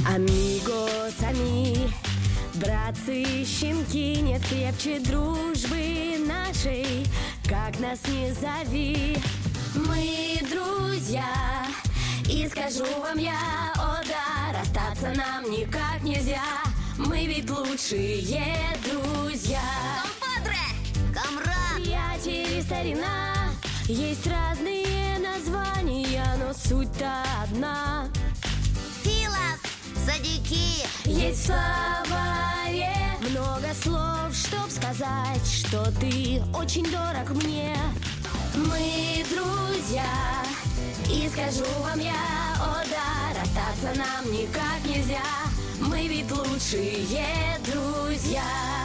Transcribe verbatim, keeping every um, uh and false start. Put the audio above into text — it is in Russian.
Амигос, ами, братцы-щенки, нет крепче дружбы нашей, как нас не зови. Мы друзья, и скажу вам я, о да, расстаться нам никак нельзя. Мы ведь лучшие друзья. Компадре! Камрад! Приятели, старина, есть разные названия, но суть-то одна. Филос, садики! Есть в словаре много слов, чтоб сказать, что ты очень дорог мне. Мы друзья, и скажу вам я, о да, расстаться нам никак нельзя. Мы ведь лучшие друзья.